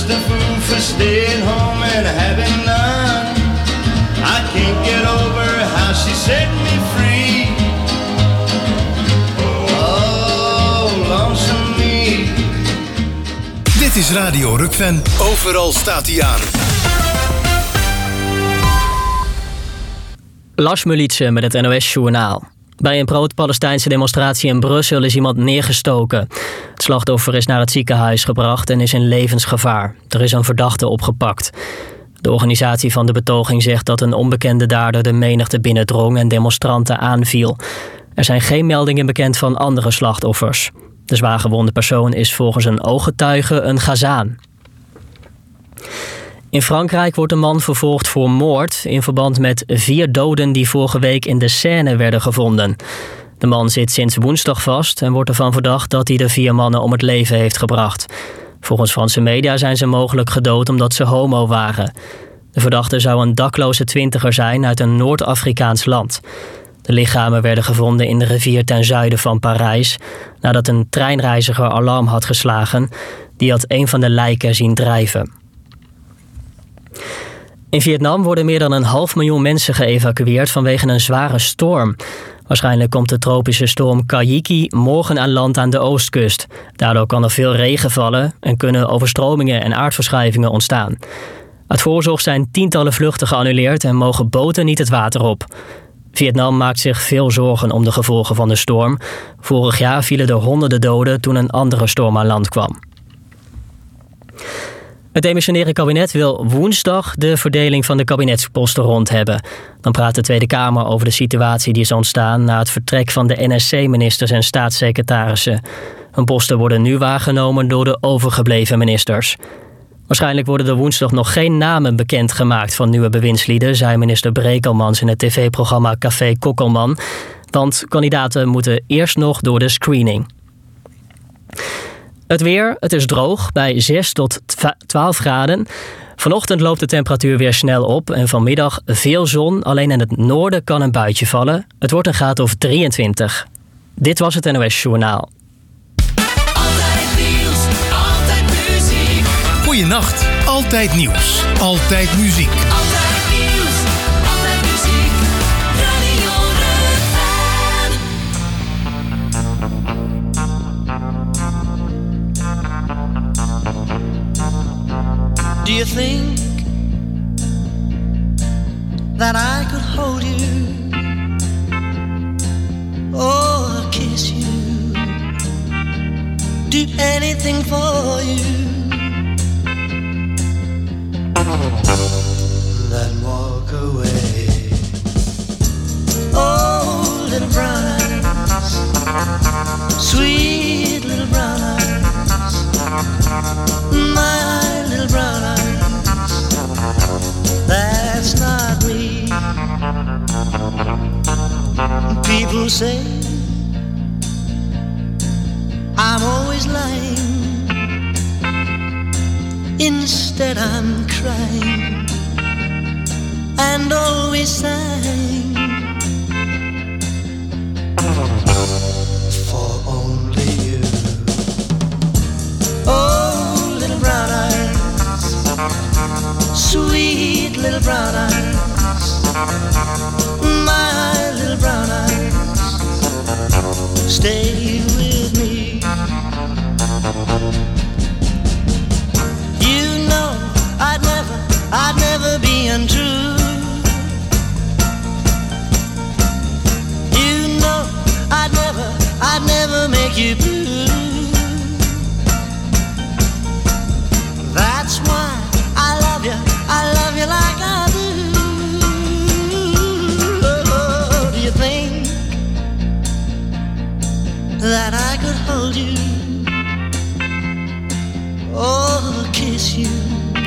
just a fool for staying home and having none. I can't get over how she set me free. Oh, lonesome me. Dit is Radio Rukven. Overal staat hij aan. Lars Mulitsen met het NOS-journaal. Bij een pro-Palestijnse demonstratie in Brussel is iemand neergestoken. Het slachtoffer is naar het ziekenhuis gebracht en is in levensgevaar. Er is een verdachte opgepakt. De organisatie van de betoging zegt dat een onbekende dader de menigte binnendrong en demonstranten aanviel. Er zijn geen meldingen bekend van andere slachtoffers. De zwaargewonde persoon is volgens een ooggetuige een Gazaan. In Frankrijk wordt een man vervolgd voor moord in verband met 4 doden die vorige week in de Seine werden gevonden. De man zit sinds woensdag vast en wordt ervan verdacht dat hij de 4 mannen om het leven heeft gebracht. Volgens Franse media zijn ze mogelijk gedood omdat ze homo waren. De verdachte zou een dakloze 20er zijn uit een Noord-Afrikaans land. De lichamen werden gevonden in de rivier ten zuiden van Parijs nadat een treinreiziger alarm had geslagen. Die had een van de lijken zien drijven. In Vietnam worden meer dan 500.000 mensen geëvacueerd vanwege een zware storm. Waarschijnlijk komt de tropische storm Kajiki morgen aan land aan de oostkust. Daardoor kan er veel regen vallen en kunnen overstromingen en aardverschuivingen ontstaan. Uit voorzorg zijn tientallen vluchten geannuleerd en mogen boten niet het water op. Vietnam maakt zich veel zorgen om de gevolgen van de storm. Vorig jaar vielen er honderden doden toen een andere storm aan land kwam. Het demissionaire kabinet wil woensdag de verdeling van de kabinetsposten rond hebben. Dan praat de Tweede Kamer over de situatie die is ontstaan na het vertrek van de NSC-ministers en staatssecretarissen. Hun posten worden nu waargenomen door de overgebleven ministers. Waarschijnlijk worden er woensdag nog geen namen bekendgemaakt van nieuwe bewindslieden, zei minister Brekelmans in het tv-programma Café Kokkelman. Want kandidaten moeten eerst nog door de screening. Het weer, het is droog bij 6 tot 12 graden. Vanochtend loopt de temperatuur weer snel op en vanmiddag veel zon. Alleen in het noorden kan een buitje vallen. Het wordt een graad of 23. Dit was het NOS Journaal. Altijd nieuws, altijd muziek. Goeienacht, altijd nieuws, altijd muziek. Altijd nieuws, altijd muziek. Radio Rukven. Do you think that I could hold you or kiss you, do anything for you, then walk away? Oh, little brown eyes, sweet little brown eyes, my little brown eyes. That's not me. People say I'm always lying. Instead I'm crying and always sighing for only you. Oh, little brown eyes, sweet little brown eyes, my little brown eyes, stay with me. You know I'd never be untrue. You know I'd never make you blue. That's why I love you like I do. Oh, do you think that I could hold you or kiss you,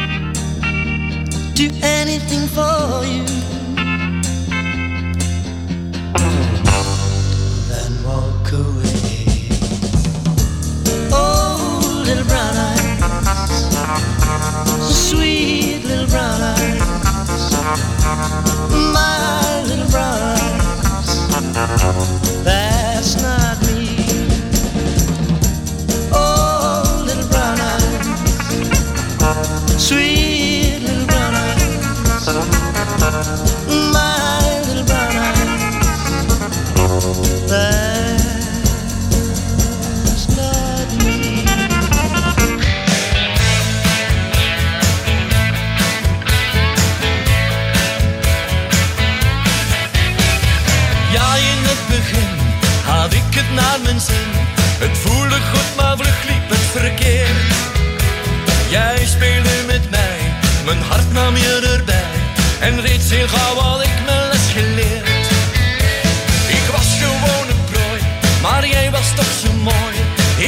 do anything for you, then walk away? Oh, little brown eyes, sweet little brown eyes, my little brown eyes, that's not me. Oh, little brown eyes,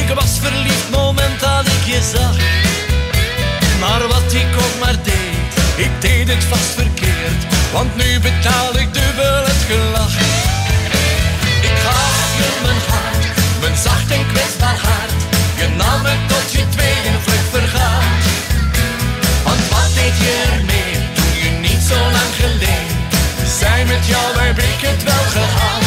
Ik was verliefd moment dat ik je zag. Maar wat ik ook maar deed, ik deed het vast verkeerd. Want nu betaal ik dubbel het gelach. Ik gaf je mijn hart, mijn zacht en kwetsbaar hart. Je nam het tot je tweede vlucht vergaat. Want wat deed je ermee, toen je niet zo lang geleden. Zij met jou heb ik het wel gehad.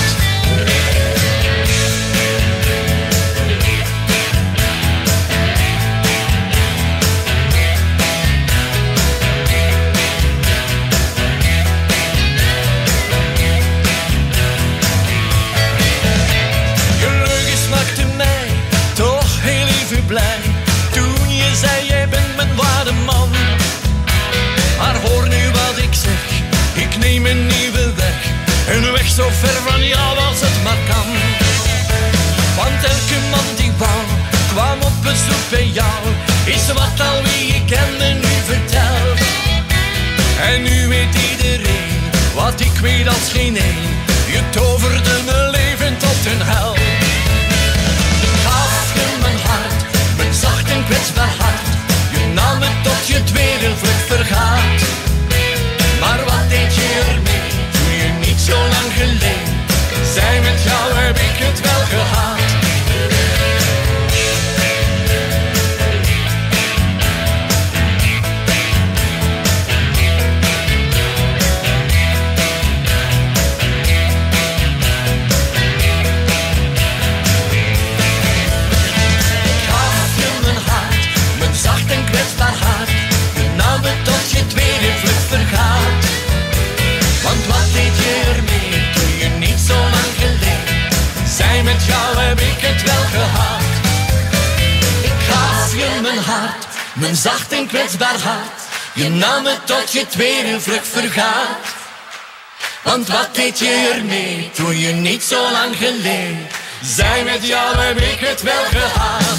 Blij. Toen je zei jij bent mijn ware man. Maar hoor nu wat ik zeg, ik neem een nieuwe weg. Een weg zo ver van jou als het maar kan. Want elke man die wou, kwam op bezoek bij jou. Is wat al wie je kende nu vertelt. En nu weet iedereen, wat ik weet als geen een. Je toverde mijn leven tot een hel. Gaf je mijn hart, mijn zacht en kwetsbaar hart. Je nam het tot je tweede vlucht vergaat. Maar wat deed je ermee, toen je niet zo lang geleden. Zij met jou heb ik het wel gehad. Want wat deed je ermee, toen je niet zo lang geleden. Zij met jou heb ik het wel gehad. Ik gaf je mijn hart, mijn zacht en kwetsbaar hart. Je nam het tot je tweede vlucht vergaat. Want wat deed je ermee, toen je niet zo lang geleden. Zij met jou heb ik het wel gehad.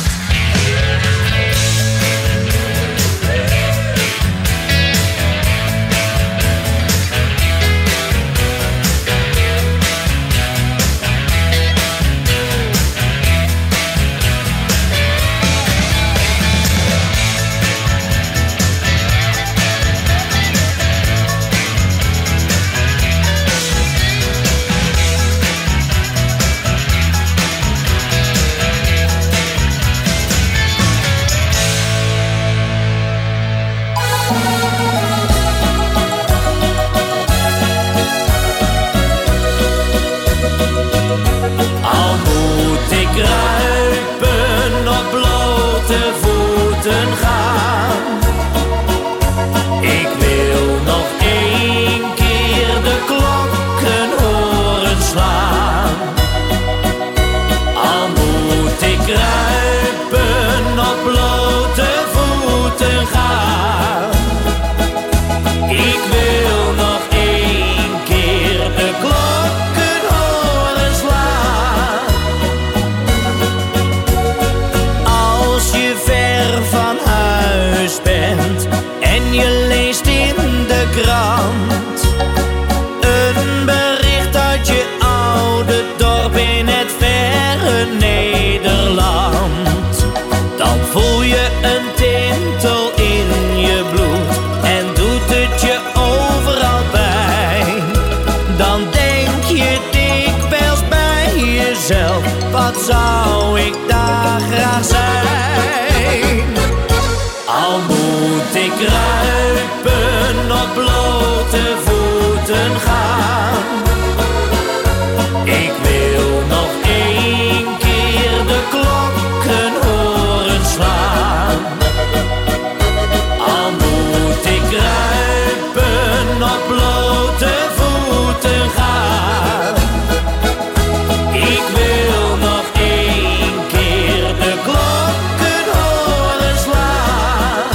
Al moet ik kruipen, op blote voeten gaan. Ik wil nog één keer de klokken horen slaan. Al moet ik kruipen, op blote voeten gaan. Ik wil nog één keer de klokken horen slaan. Als je ver van huis bent en je leest in de krant een bericht uit je oude dorp in het verre Nederland, dan voel je een tintel in je bloed en doet het je overal pijn. Dan denk je dikwijls bij jezelf, wat zou ik daar graag zijn. Al moet ik kruipen, op blote voeten gaan. Ik wil nog één keer de klokken horen slaan. Al moet ik kruipen, op blote voeten gaan. Ik wil nog één keer de klokken horen slaan.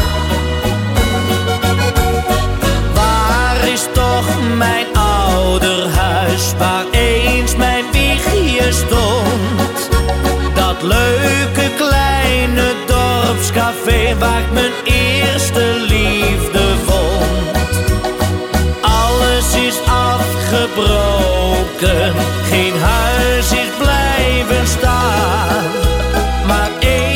Waar is toch mijn ouderhuis, waar eens mijn wiegje stond? Dat leuke kleine dorpscafé waar ik mijn eerste liefde vond. Alles is afgebroken, geen huis is blijven staan. Maar één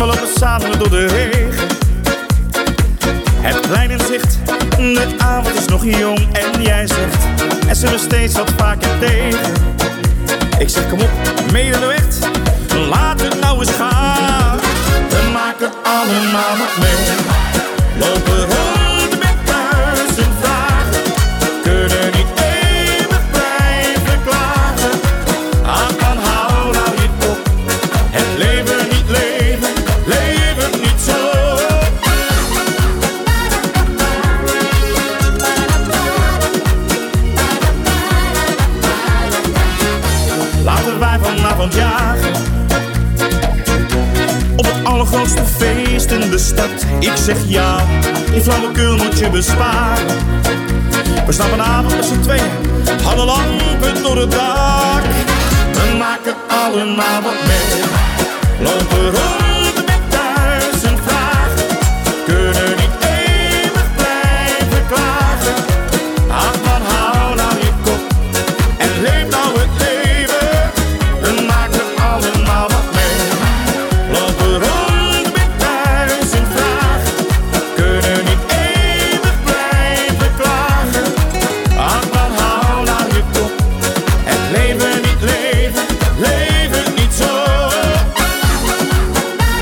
we lopen samen door de regen. Het plein in zicht, de avond is nog jong en jij zegt, er zullen steeds wat vaker tegen. Ik zeg kom op, mede de weg, laat het nou eens gaan. We maken allemaal wat mee, lopen rond met duizend vragen. Kunnen niet eeuwig blijven klagen. Ach man, hou nou je kop, het leven niet leven, leven niet zo. Laten wij vanavond jagen op het allergrootste feest in de stad. Ik zeg ja, die flauwekul moet je besparen. We staan vanavond met z'n tweeën, alle lampen door het dak. We maken allemaal wat mee, lopen rond met duizend vragen. Kunnen niet eeuwig blijven klagen. Ach man, hou nou je kop en leef nou het leven. We maken allemaal wat mee, lopen rond met duizend vragen. Kunnen niet eeuwig blijven klagen. Ach man, hou nou je kop en leven niet leven, leven niet zo.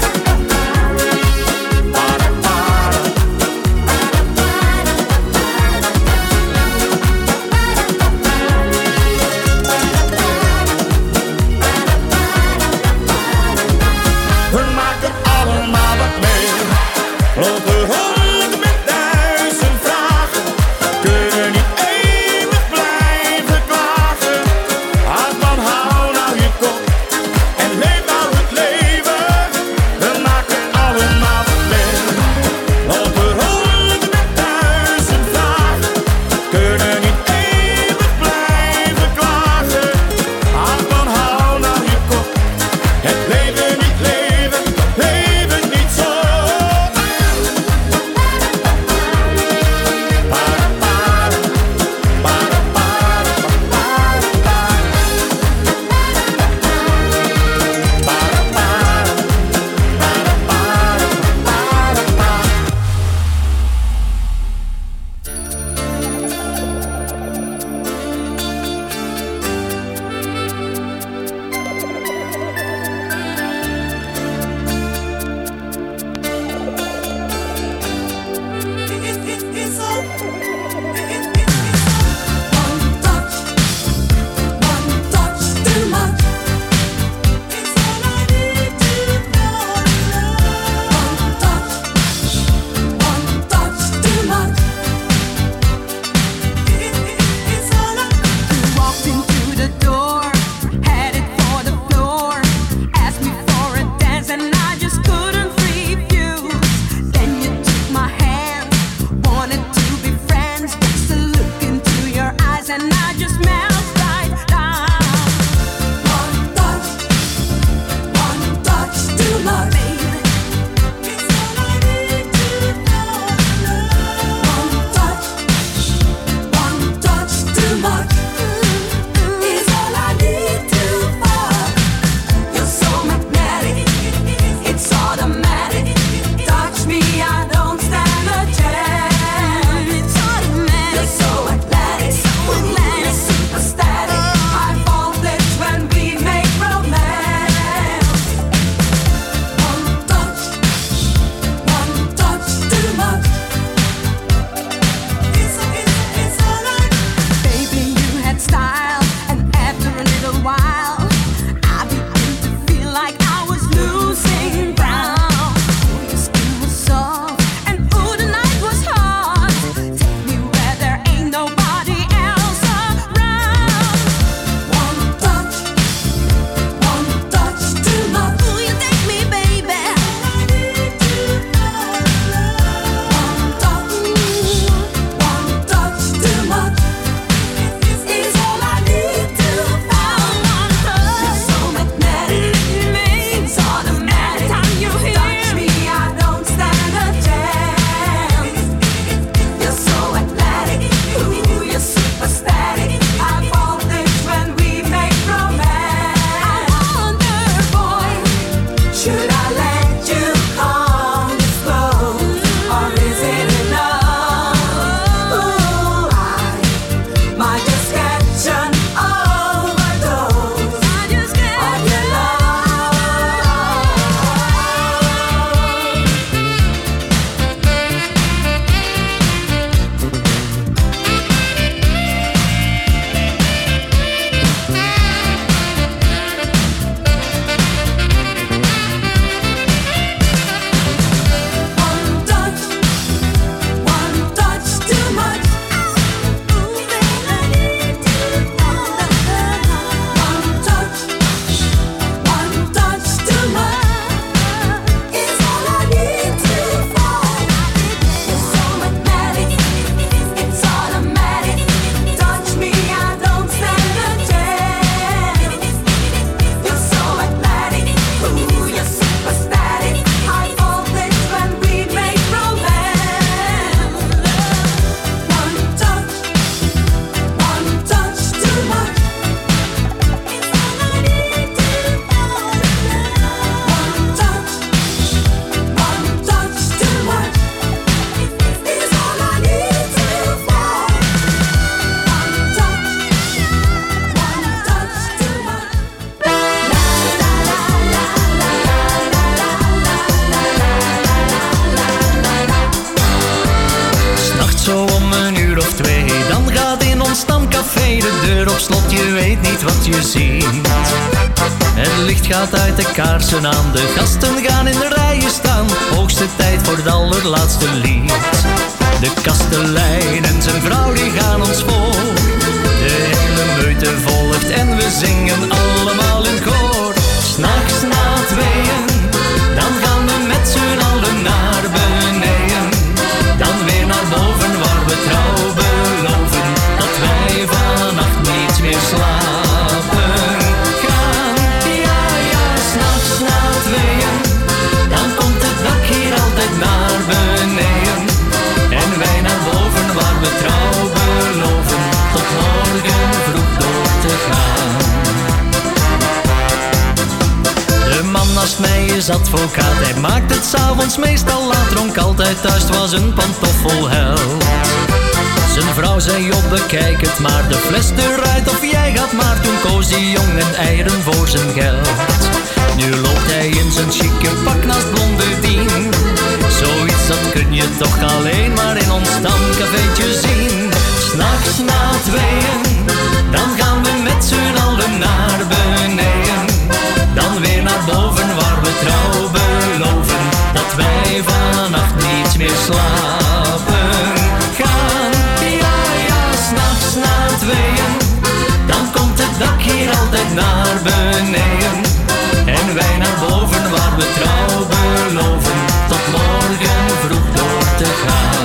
slot, je weet niet wat je ziet. Het licht gaat uit de kaarsen aan, de gasten gaan in de rijen staan. Hoogste tijd voor het allerlaatste lied. De kastelein en zijn vrouw die gaan ons voor. De hele meute volgt en we zingen allemaal in koor. 'S Nachts na tweeën, dan gaan we met z'n allen naar beneden. Dan weer naar boven waar we trouw beloven dat wij vannacht niet meer slapen gaan. Ja, ja, 's nachts na tweeën, dan komt het dak hier altijd naar beneden. En wij naar boven waar we trouw beloven tot morgen vroeg door te gaan. De man naast mij is advocaat, hij maakt het 's avonds meestal laat. Dronk altijd thuis, het was een pantoffelheld. Zijn vrouw zei op, bekijk het maar, de fles eruit of jij gaat maar. Toen koos die jongen eieren voor zijn geld. Nu loopt hij in zijn chique pak naast Blondedien. Zoiets dat kun je toch alleen maar in ons stamcafeetje zien. 'S Nachts na tweeën, dan gaan we met z'n allen naar beneden. Dan weer naar boven waar we trouw beloven dat wij vannacht niet meer slapen gaan. Ja, ja, 's nachts na tweeën, dan komt het dak hier altijd naar beneden. En wij naar boven waar we trouw beloven tot morgen vroeg door te gaan.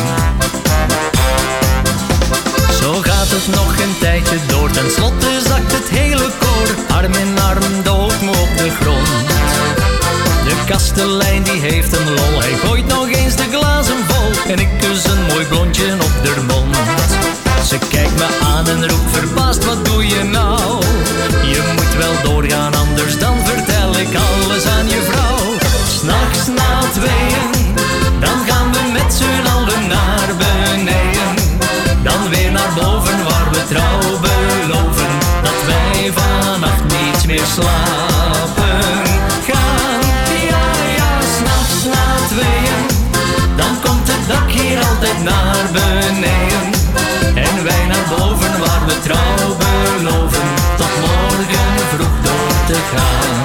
Zo gaat het nog een tijdje door, ten slotte zakt het hele koor arm in arm doodmoe op de grond. De kastelein die heeft een lol, hij gooit nog eens de glazen vol en ik kus een mooi blondje op de mond. Ze kijkt me aan en roept verbaasd, wat doe je nou? Je moet wel doorgaan, anders dan vertel ik alles aan je vrouw. 'S Nachts na tweeën, dan gaan we met z'n allen naar beneden. Dan weer naar boven waar we trouw beloven dat wij vannacht niet meer slapen gaan. Ja, ja, 's nachts na tweeën, dan komt het dak hier altijd naar beneden. En wij naar boven waar we trouw beloven tot morgen vroeg door te gaan.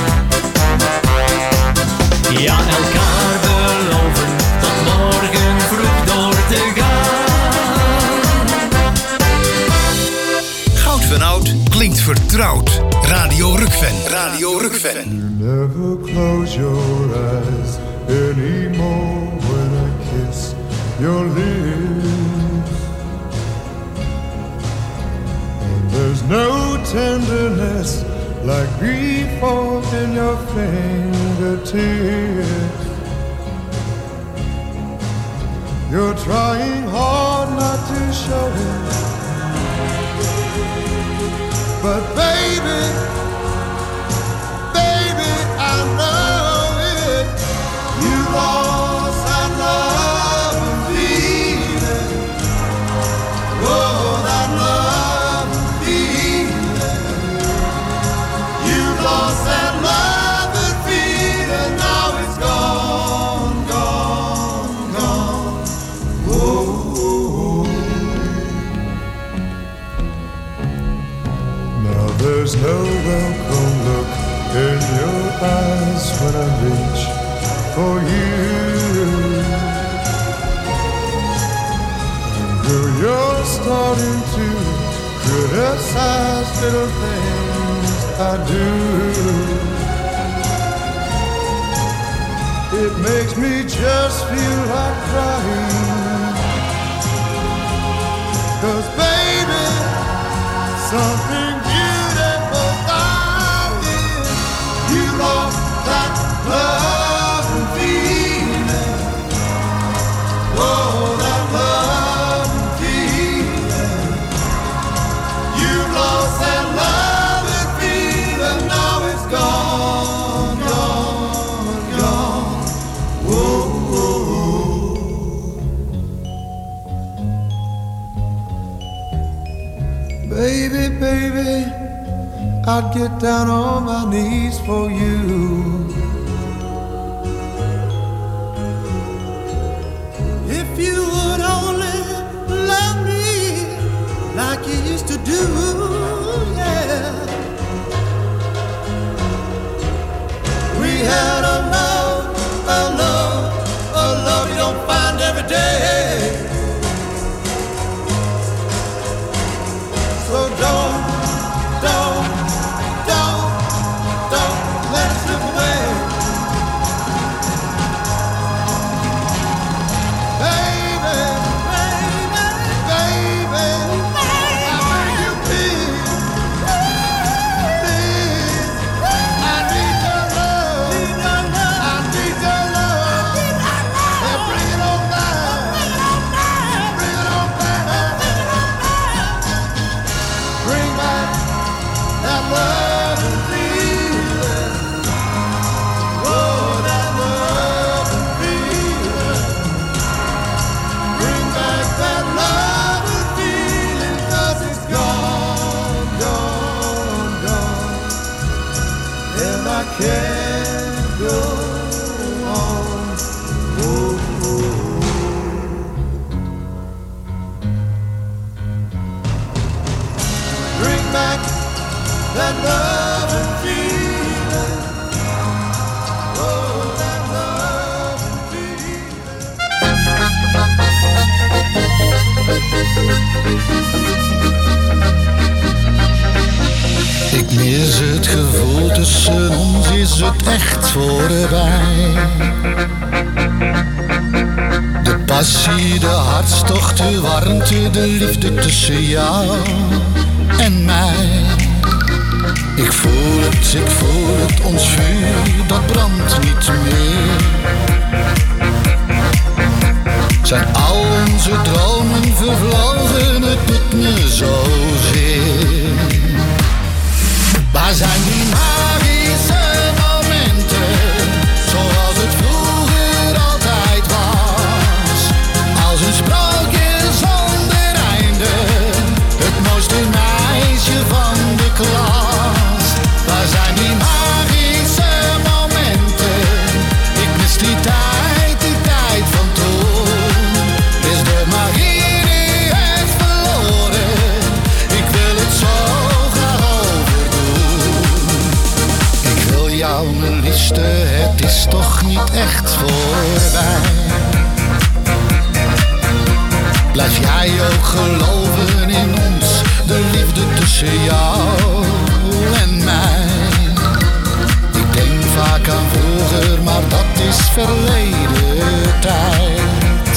Ja, elkaar beloven tot morgen vroeg door te gaan. Goud van Oud klinkt vertrouwd. Radio Rukven. Radio Rukven. Never close your eyes anymore when I kiss your lips. And there's no tenderness like grief in your fingertips. You're trying hard not to show it, but baby, I know it. You lost that love and feeling. Oh, that love and feeling. You lost that love and feeling. Now it's gone, gone, gone. Oh. Now there's no welcome look in your eyes when I reach for you. Girl, you're starting to criticize little things I do. It makes me just feel like crying. 'Cause baby, something beautiful about it. You lost that love and feeling. Oh, that love and feeling. You lost that love and feeling. Now it's gone, gone, gone. Whoa, whoa. Baby, baby, I'd get down on my knees for you. If you would only love me like you used to do. het gevoel tussen ons is het echt voorbij. De passie, de hartstocht, de warmte, de liefde tussen jou en mij. Ik voel het, ons vuur, dat brandt niet meer. Zijn al onze dromen vervlogen, het doet me zozeer. Waar zijn die magische momenten, zoals het vroeger altijd was? Als een sprookje zonder einde, het mooiste meisje van de klas. Waar zijn die magische momenten, ik mis die tijd van toen. Is de magie nu echt verloren, ik wil het zo graag overdoen. Ik wil jou mijn liefste, het is toch niet echt voorbij. Blijf jij ook geloven in ons, de liefde tussen jou en mij. Ik denk vaak aan vroeger, maar dat is verleden tijd.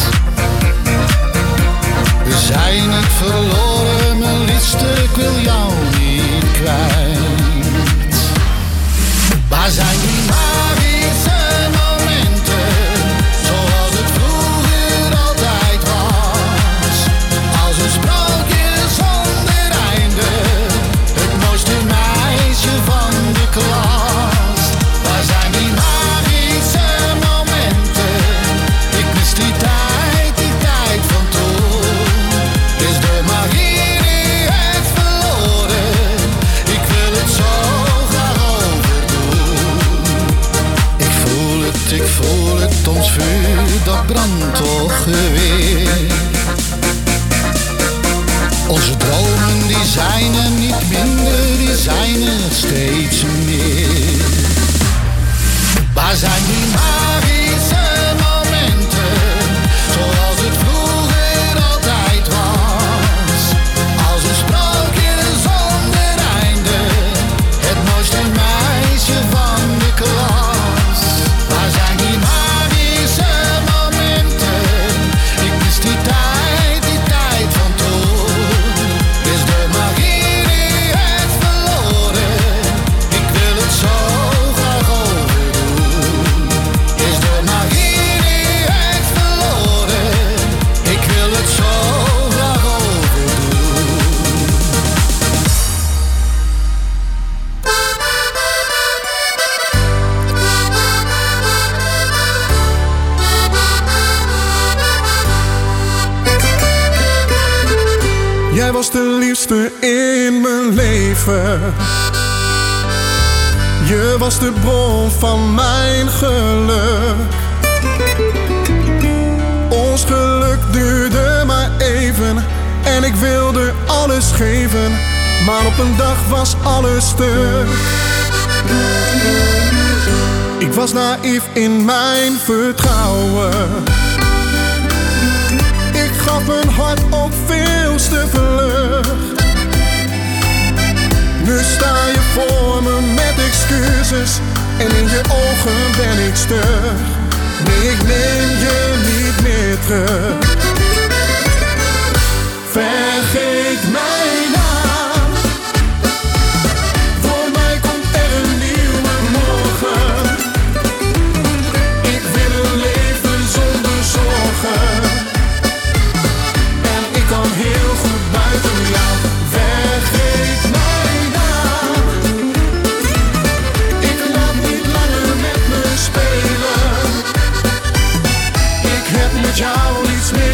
We zijn niet verloren, mijn liefste, ik wil jou niet kwijt. Waar zijn die magische momenten, zoals het vroeger altijd was? Als een sprookje zonder einde, het mooiste meisje van de klas. Waar zijn die magische momenten, ik mis die tijd van toen. Is de magie nu echt verloren, ik wil het zo graag overdoen. Ik voel het, ons vuur, dat brandt toch weer. Onze dromen die zijn er niet minder, die zijn er steeds meer. Waar zijn die magische momenten, zoals het vroeger altijd was? Als een sprookje zonder einde, het mooiste meisje van de klas. Waar zijn die magische momenten, ik mis die tijd van toen. Is de magie nu echt verloren, ik wil het zo graag overdoen. Is de magie nu echt verloren, ik wil het zo graag overdoen. Jij was de liefste in mijn leven. Je was de bron van mijn geluk. Ons geluk duurde maar even en ik wilde alles geven, maar op een dag was alles stuk. Ik was naïef in mijn vertrouwen. Ik gaf mijn hart op veelste vlucht. Nu sta je voor me met excuses en in je ogen ben ik stug. Nee, ik neem je niet meer terug. Vergeet mijn naam. Voor mij komt er een nieuwe morgen. Ik wil een leven zonder zorgen. En ik kan heel goed buiten jou. Vergeet mijn naam. Ik laat niet langer met me spelen. Ik heb met jou niets meer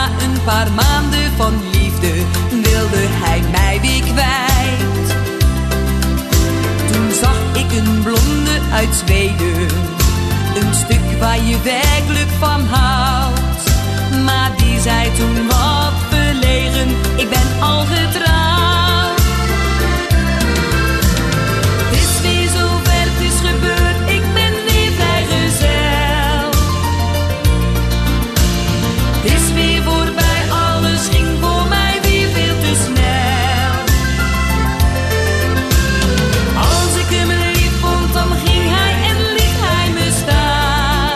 na een paar maanden van liefde wilde hij mij weer kwijt. Toen zag ik een blonde uit Zweden, een stuk waar je werkelijk van houdt. Maar die zei toen wat verlegen, ik ben al getrouwd. Het is weer zover, het is gebeurd, ik ben weer vrijgezel. Het is weer voorbij, alles ging voor mij weer veel te snel. Als ik hem lief vond, dan ging hij en liet hij me staan.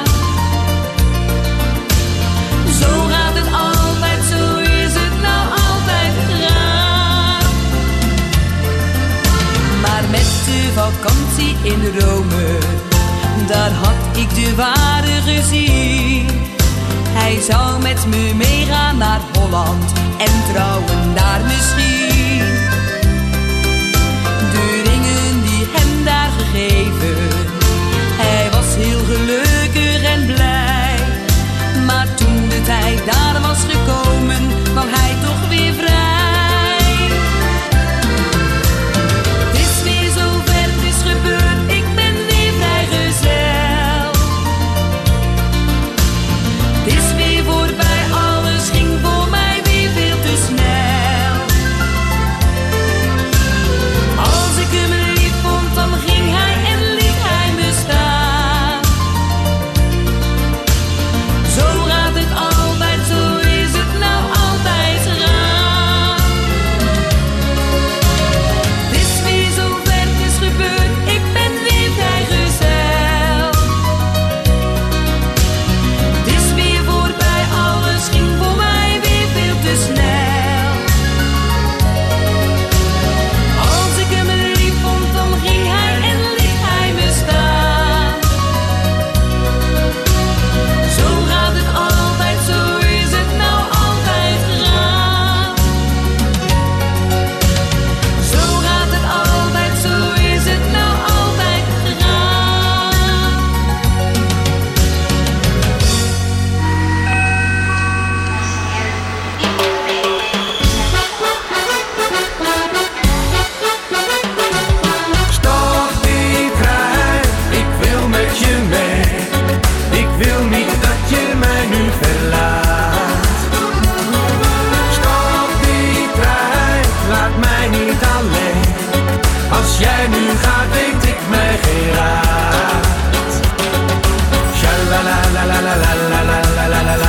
Zo gaat het altijd, zo is het nou altijd gegaan. Maar met de vakantie in Rome, daar had ik de ware gezien. Hij zou met me meegaan naar Holland en trouwen daar misschien. De ringen die hem daar gegeven, hij was heel gelukkig en blij. Maar toen de tijd daar was gekomen, wou hij toch weer vrij. Het is weer zover, het is gebeurd, ik ben weer vrijgezel. Het is weer voorbij, alles ging voor mij weer veel te snel. Als ik hem lief vond, dan ging hij en liet hij me staan. Zo gaat het altijd, zo is het nou altijd gegaan. Het is weer zover, het is gebeurd, ik ben weer vrijgezel. Het is weer voorbij, alles ging voor mij weer veel te snel. Als ik hem lief vond, dan ging hij en liet hij me staan. Zo gaat het altijd, zo is het nou altijd gegaan. Zo gaat het altijd, zo is het nou altijd gegaan. Stop die trein, ik wil met je mee. Ik wil niet dat je mij nu verlaat. Stop die trein, laat mij niet alleen. Als jij nu gaat, weet ik mij geen raad. Shalalalalalalalalalalala.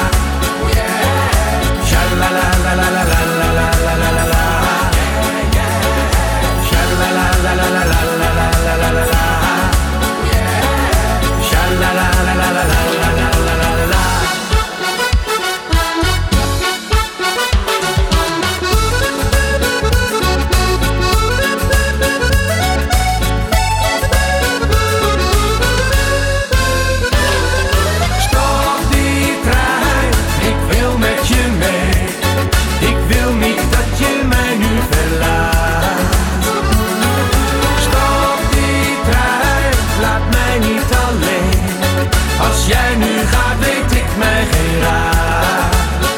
Shalalalalalalalalalalala. Shalalalalalalalalalalala. Shalalalalalalalalalalala. Stop die trein, ik wil met je mee. Ik wil niet dat je mij nu verlaat. Stop die trein, laat mij niet alleen. Als jij nu gaat, weet ik mij geen raad.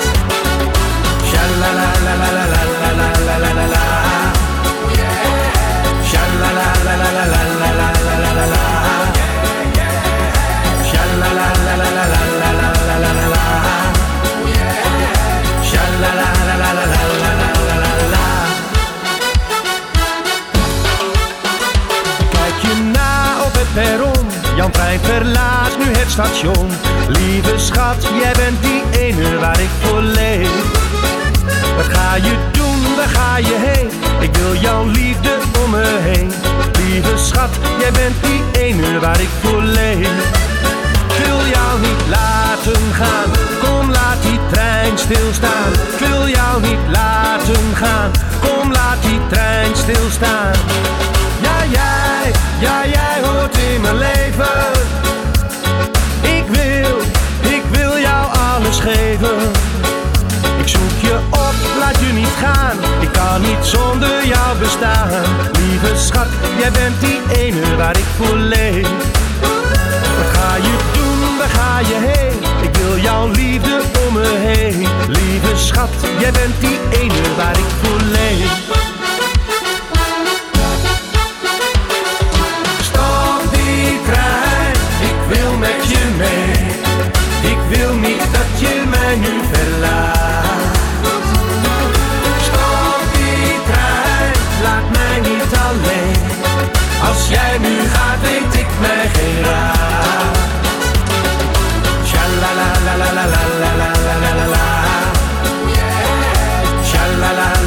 Shalalalalalalalalalalala. Shalalalalalalalalalalala. Shalalalalalalalalalalala. Shalalalalalalalalalalala. Kijk je na op het perron, Jan Trein verlaat nu het station. Lieve schat, jij bent die ene waar ik voor leef. Wat ga je doen, waar ga je heen? Ik wil jouw liefde om me heen. Lieve schat, jij bent die ene waar ik voor leef. Ik wil jou niet laten gaan, kom laat die trein stilstaan. Ik wil jou niet laten gaan, kom laat die trein stilstaan. Ja jij hoort in mijn leven. Ik wil jou alles geven. Ik zoek je op, laat je niet gaan. Ik kan niet zonder jou bestaan. Lieve schat, jij bent die ene waar ik voor leef. Wat ga je doen, waar ga je heen? Ik wil jouw liefde om me heen. Lieve schat, jij bent die ene waar ik voor leef. Stop die trein, ik wil met je mee. Ik wil niet dat je mij nu verlaat. Stop die trein, laat mij niet alleen. Als jij nu gaat, weet ik mij geen raad. Sha-la-la-la-la-la-la-la-la-la-la. Sha-la-la-la.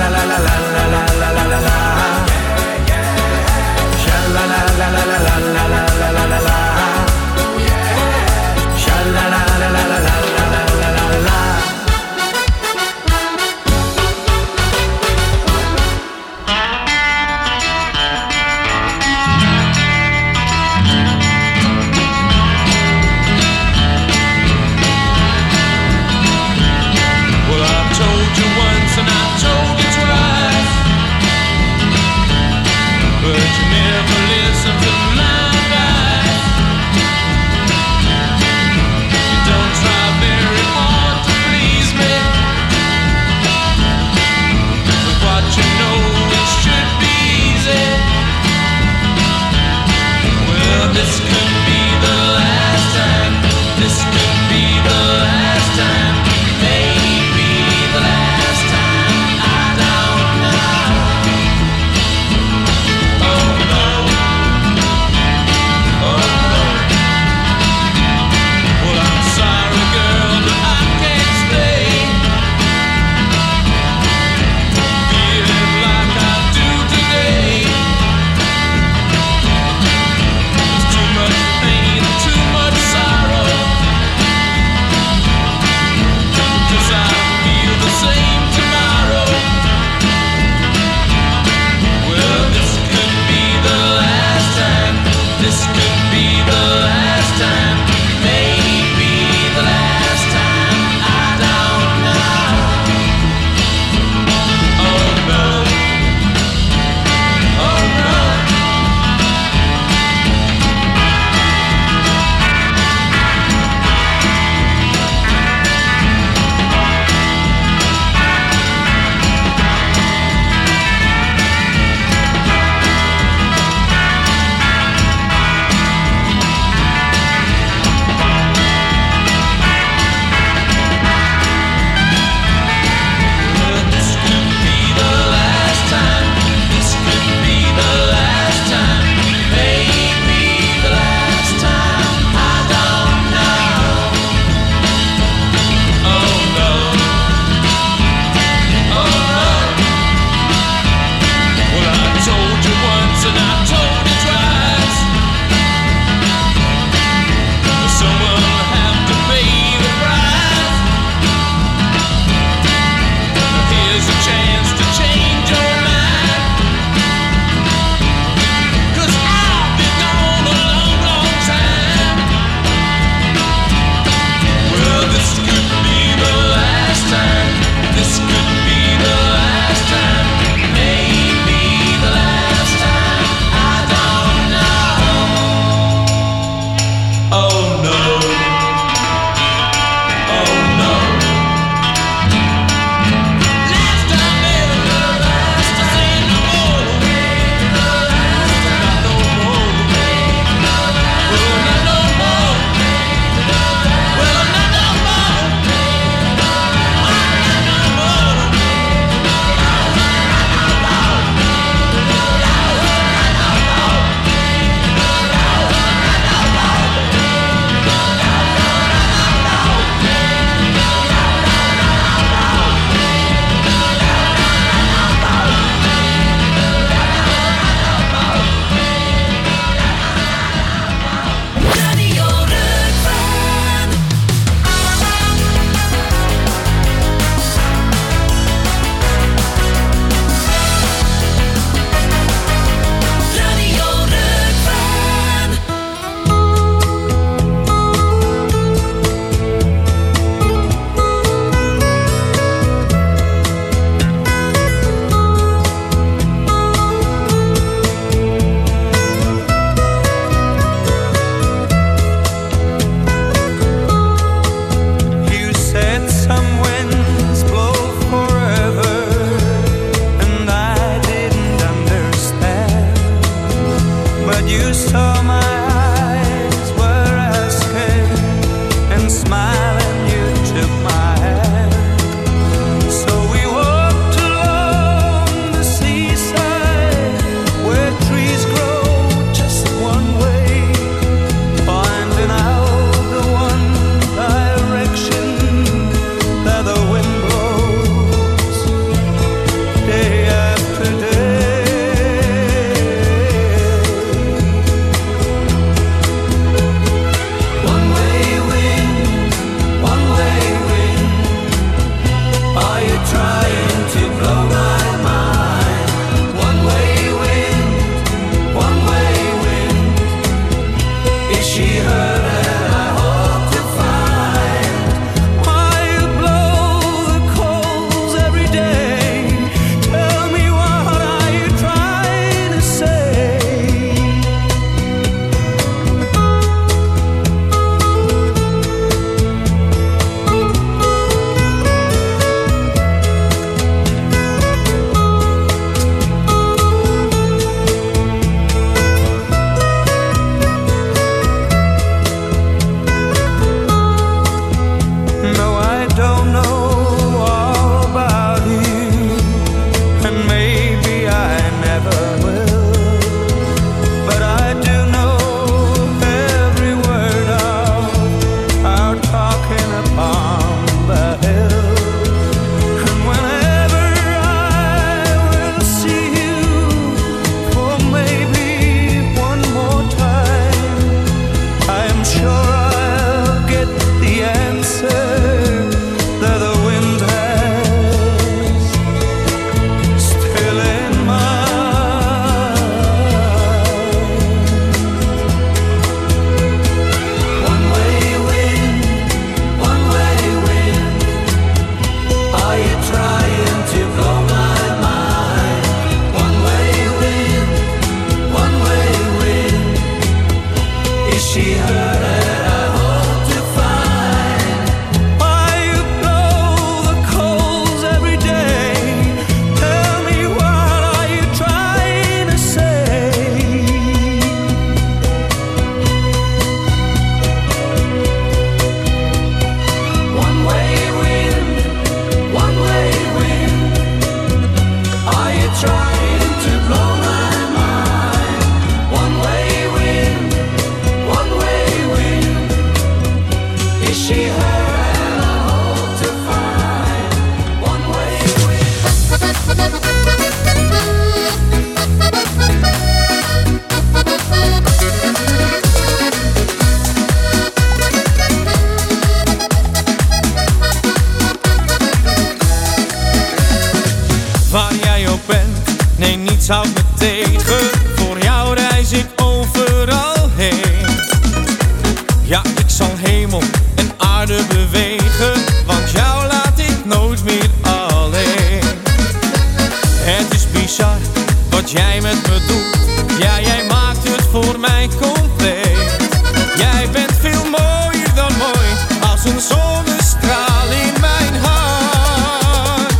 houdt me tegen. Voor jou reis ik overal heen. Ja, ik zal hemel en aarde bewegen, want jou laat ik nooit meer alleen. Het is bizar wat jij met me doet. Ja, jij maakt het voor mij compleet. Jij bent veel mooier dan mooi, als een zonnestraal in mijn hart.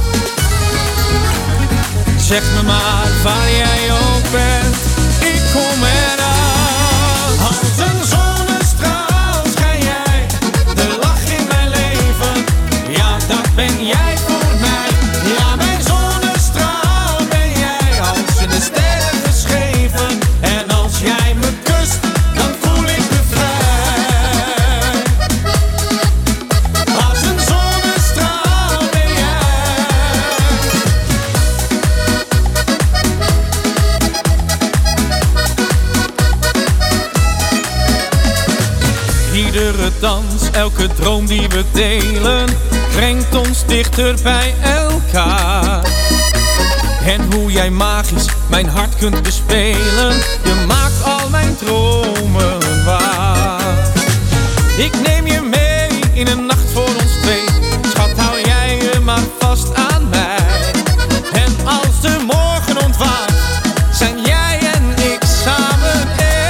Zeg me maar waar jij ook bent, ik kom eraan. Als een zonnestraal schijn jij, de lach in mijn leven. Ja, dat ben jij voor mij. Ja, mijn zonnestraal ben jij, als in de sterren geschreven. En als jij me kust, dan voel ik me vrij. Als een zonnestraal ben jij. Iedere dans, elke droom die we delen, brengt ons dichter bij elkaar. En hoe jij magisch mijn hart kunt bespelen, je maakt al mijn dromen waar. Ik neem je mee in een nacht voor ons twee. Schat, hou jij je maar vast aan mij. En als de morgen ontwaakt, zijn jij en ik samen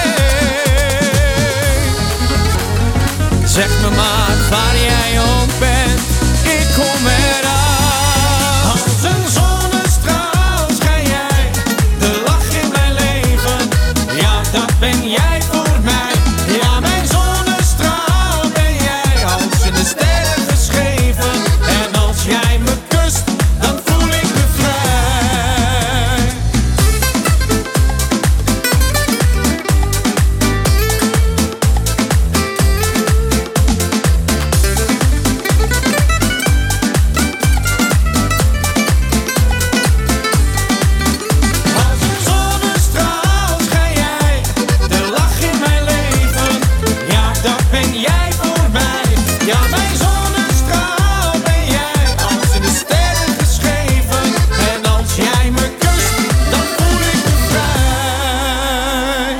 één. Zeg me maar waar jij ook bent, ik kom eraan. Als een zonnestraal schijn jij, de lach in mijn leven. Ja, dat ben jij voor mij. Ja, mijn zonnestraal ben jij, als in de sterren geschreven. En als jij me kust, dan voel ik me vrij. Als een zonnestraal schijn jij, de lach in mijn leven. Ja, dat ben jij voor mij. Ja, mijn zonnestraal ben jij, als in de sterren geschreven. En als jij me kust, dan voel ik me vrij.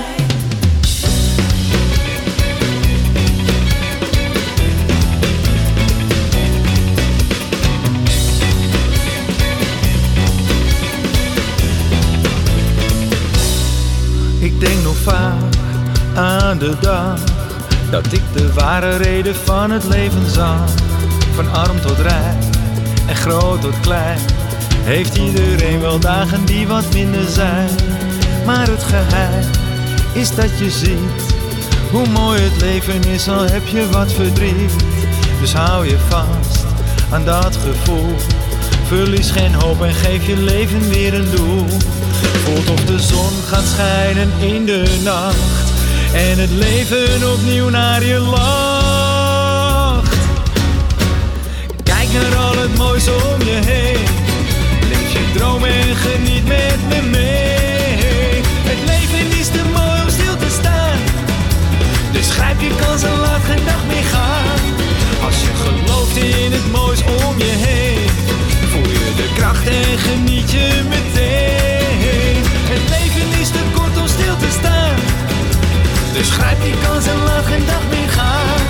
Ik denk nog vaak aan de dag dat ik de ware reden van het leven zag. Van arm tot rijk en groot tot klein, heeft iedereen wel dagen die wat minder zijn. Maar het geheim is dat je ziet hoe mooi het leven is, al heb je wat verdriet. Dus hou je vast aan dat gevoel, verlies geen hoop en geef je leven weer een doel. Voelt of de zon gaat schijnen in de nacht en het leven opnieuw naar je lacht. Kijk naar al het moois om je heen, leef je droom en geniet met me mee. Het leven is te mooi om stil te staan, dus grijp je kans en laat geen dag meer gaan. Als je gelooft in het moois om je heen, voel je de kracht en geniet je meteen. Het leven is te kort om stil te staan, dus grijp die kans en laat geen dag meer gaan.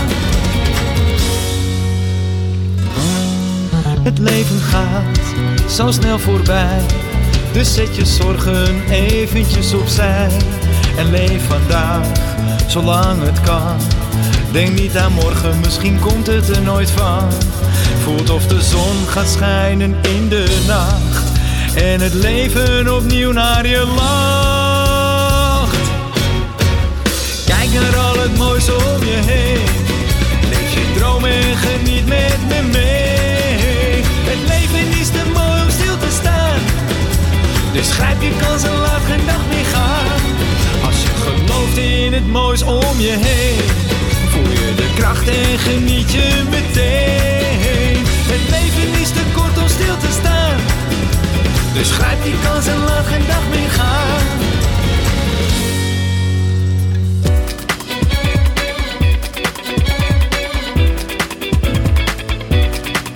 Het leven gaat zo snel voorbij, dus zet je zorgen eventjes opzij. En leef vandaag, zolang het kan. Denk niet aan morgen, misschien komt het er nooit van. Voelt of de zon gaat schijnen in de nacht en het leven opnieuw naar je lacht. Kijk naar al het moois om je heen, leef je droom en geniet met me mee. Het leven is te mooi om stil te staan, dus grijp je kans en laat geen dag meer gaan. Als je gelooft in het moois om je heen, voel je de kracht en geniet je meteen. Het leven is te kort om stil te staan, dus grijp die kans en laat geen dag meer gaan.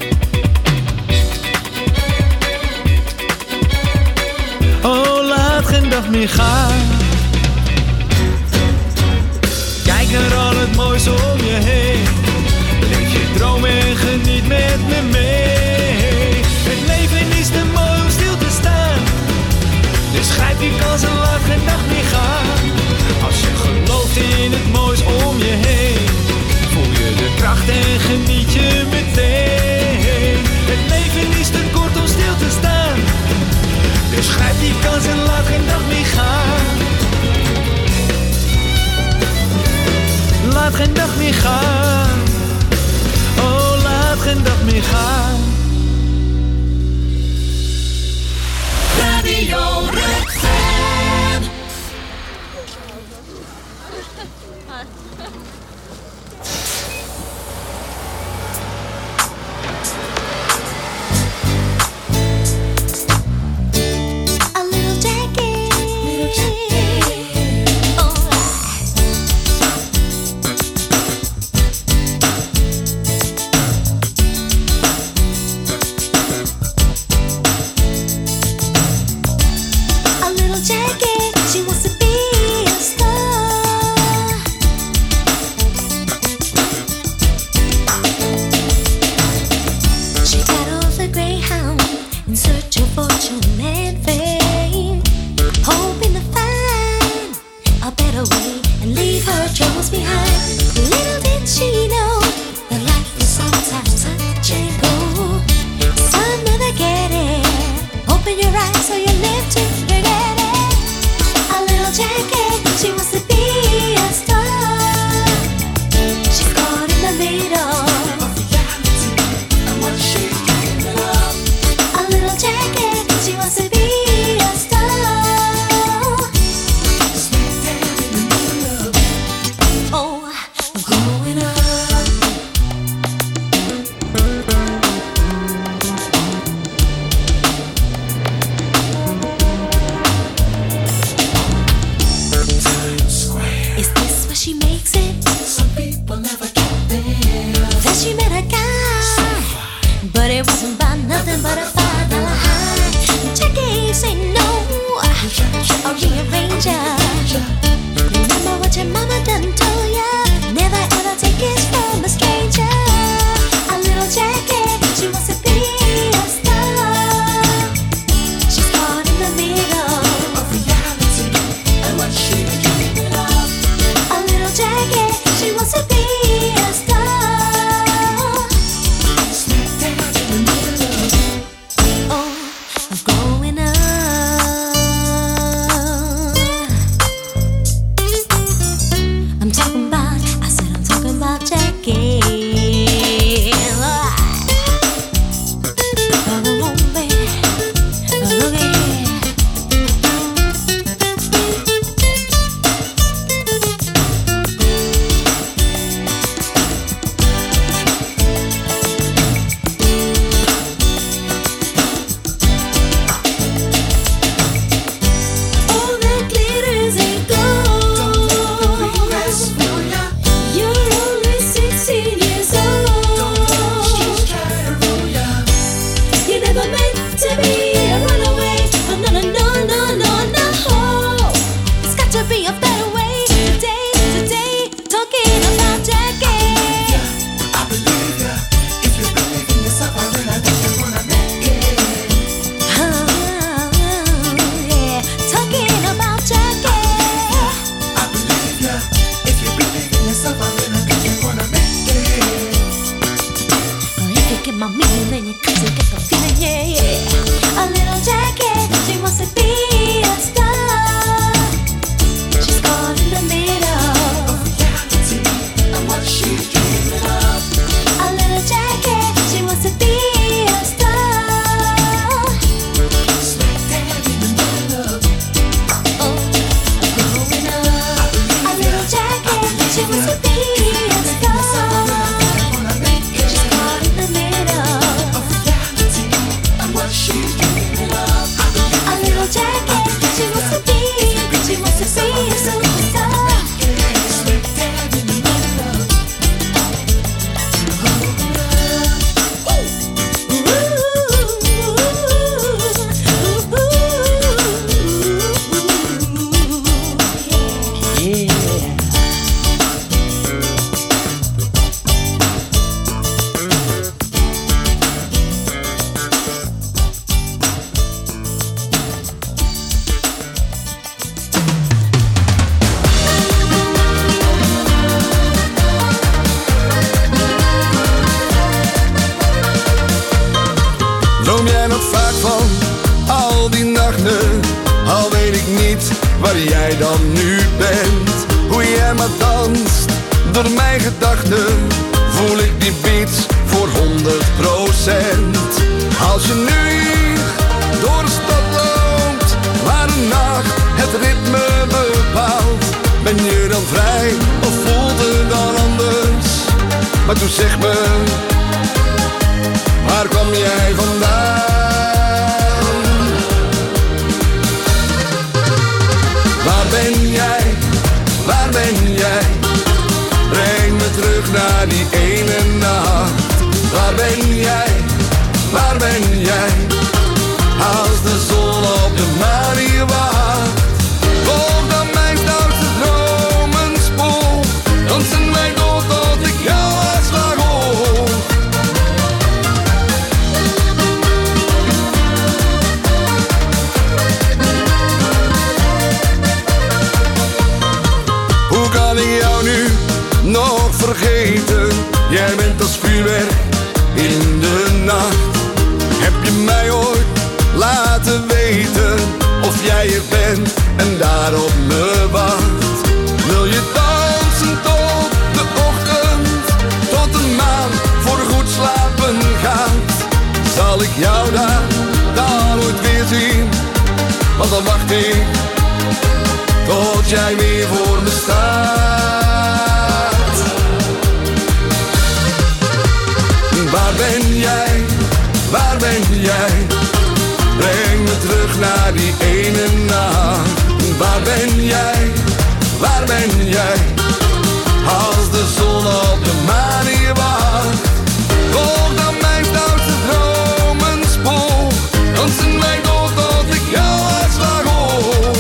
Oh, laat meer gaan. Kijk naar al het moois om je heen. Leef je droom en geniet met me mee. Het leven is te mooi om stil te staan. Dus grijp je kans en laat geen dag meer gaan. Als je gelooft in het moois om je heen, voel je de kracht en geniet je meteen. Het leven is te kort om stil te staan. Dus grijp die kans en laat geen dag meer gaan. Laat geen dag meer gaan. Oh, laat geen dag meer gaan. Radio Rukven. A little jacket, oh. A little jacket, she wants to be a star. She got off the Greyhound in search of fortune and fame, hoping to find a better way and leave her troubles behind. Little did she know that life is sometimes touch and go. Some never get it. Open your eyes so you live to forget it. A little jacket, she wants to be a star. She's caught in the middle of reality and what she dreaming of. A little jacket, she wants to be a star. Smack dab in the middle of it. Oh, I'm growing up. Is this where she makes it? Some people never get there. Then she met a guy, but it wasn't by nothing but a $5 high. Jackie say no, a rearranger. Remember what your mama done told ya? Never ever take it from a stranger. A little Jackie, she wants to be a star. She's caught in the middle of reality and what she dreaming of. A little Jackie, she wants to be a star. Smack dab in the middle of it. Oh, I'm growing up. I'm talking about, I said I'm talking about Jackie. Oh, baby. Oh, yeah. All that glitters ain't gold. Don't let the regrets fool ya. You're only 16 years old. Don't let the streets try to rule ya. You never meant to be a runaway. Oh, no, no, no, no, no, no. It's got to be a better way. Today, talking about Jackie. I believe ya. If you believe in yourself, I really think you're gonna make it. Yeah, talking about Jackie. I believe ya. If you believe in yourself, I really think you're gonna make it. If you get my meaning, then you got to get the feeling, yeah, yeah. A Door mijn gedachten voel ik die beats voor 100%. Als je nu hier door de stad loopt, waar de nacht het ritme bepaalt, ben je dan vrij of voelt het dan anders? Maar toen zeg me, waar kwam jij vandaan? Waar ben jij? Waar ben jij? Breng me terug naar die ene nacht. Waar ben jij? Waar ben jij? Als de zon op de maan hier wacht, volg dan mijn stoutste dromen spoor. Dansen wij door tot ik jou uitslag hoor. Hoe kan ik jou nu nog vergeten? Jij bent als vuurwerk in de nacht. Heb je mij ooit laten weten of jij er bent en daar op me wacht? Wil je dansen tot de ochtend, tot de maan voor goed slapen gaat? Zal ik jou daar ooit weer zien? Want dan wacht ik tot jij weer voor me staat. Waar ben jij? Waar ben jij? Breng me terug naar die ene nacht. Waar ben jij? Waar ben jij? Als de zon op de maan hier wacht, volg dan mijn stoutste dromen spoor. Dansen wij door tot ik jou uitslag hoor.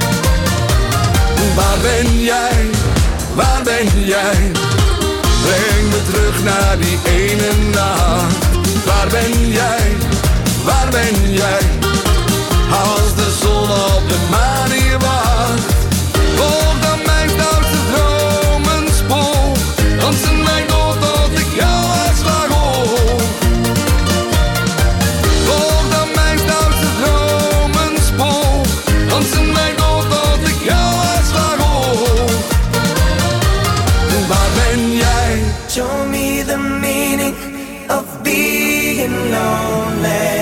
Waar ben jij? Waar ben jij? Breng me terug naar die ene nacht. Waar ben jij? Waar ben jij? Als de zon op de maan hier wacht, volg dan mijn stoutste dromen spoor. Dansen wij door tot ik jou uitslag hoor. Volg dan mijn stoutste dromen spoor. Dansen wij door tot ik jou uitslag hoor. Waar ben jij? Show me the meaning of being lonely.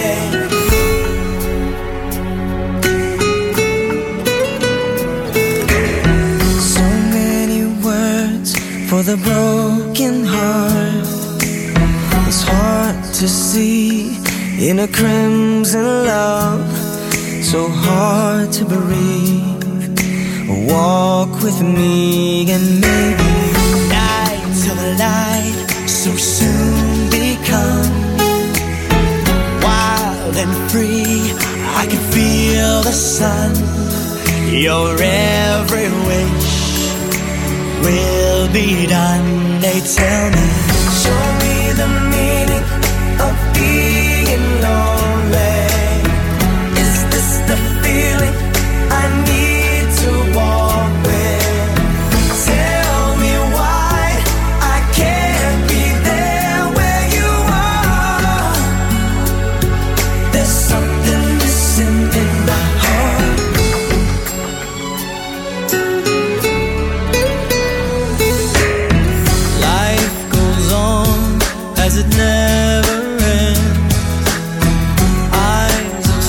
So many words for the broken heart. It's hard to see in a crimson love. So hard to breathe. Walk with me and maybe night till the light so soon become wild and free. I can feel the sun. Your every wish will be done. They tell me, show me the